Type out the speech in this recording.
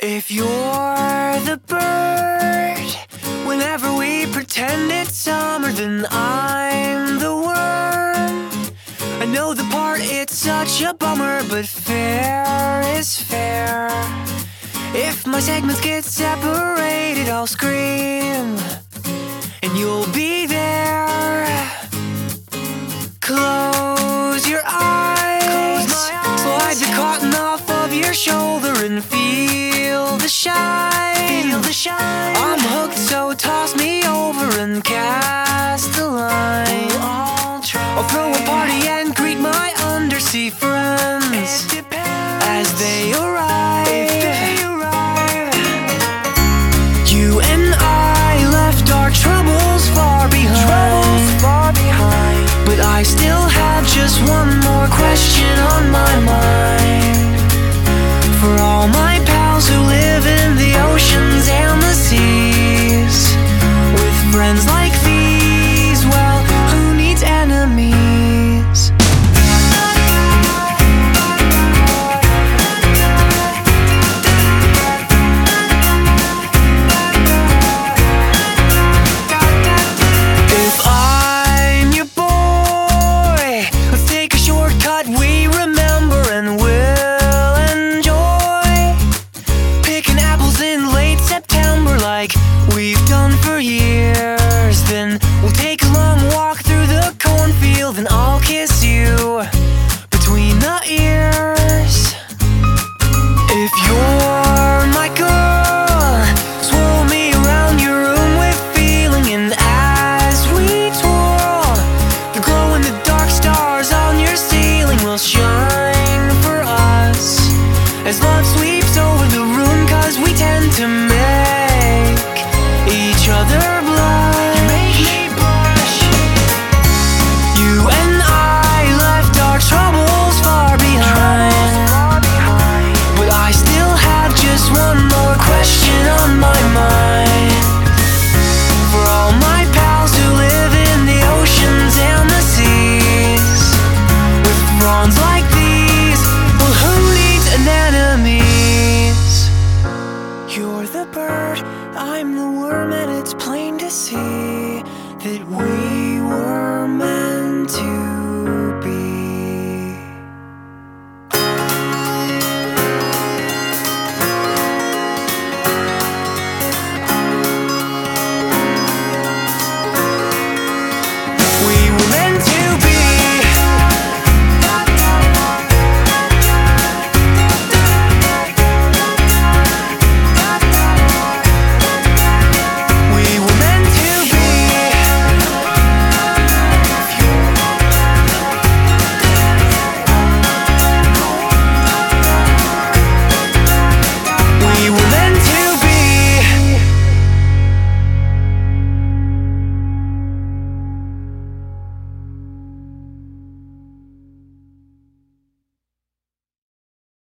If you're the bird, whenever we pretend it's summer, then I'm the worm. I know the part, it's such a bummer, but fair is fair. If my segments get separated, I'll scream, and you'll be there. Close your eyes, slide the cotton off of your shoulder and feel the shine. I'm hooked, so toss me over and cast the line. I'll throw a party and greet my undersea friends as they arrive. You and I left our troubles far behind, but I still have just one more question on my mind. For all my pals who live in the oceans and the seas, with friends like these, well, who needs enemies? If I'm your boy, let's take a shortcut we remember and will enjoy. Picking apples in late September like we've done for years. Then we'll take a long walk through the cornfield and I'll kiss you between the ears. If you're my girl, swirl me around your room with feeling, and as we twirl, the glow in the dark stars on your ceiling will shine for us as love sweeps over the room, 'cause we tend to make each other blush. You make me blush. You and I left our troubles far behind, but I still have just one more question on my mind. For all my pals who live in the oceans and the seas, with fronds like these, well, who needs anemones? You're the bird, I'm the worm, and it's plain to see that we were meant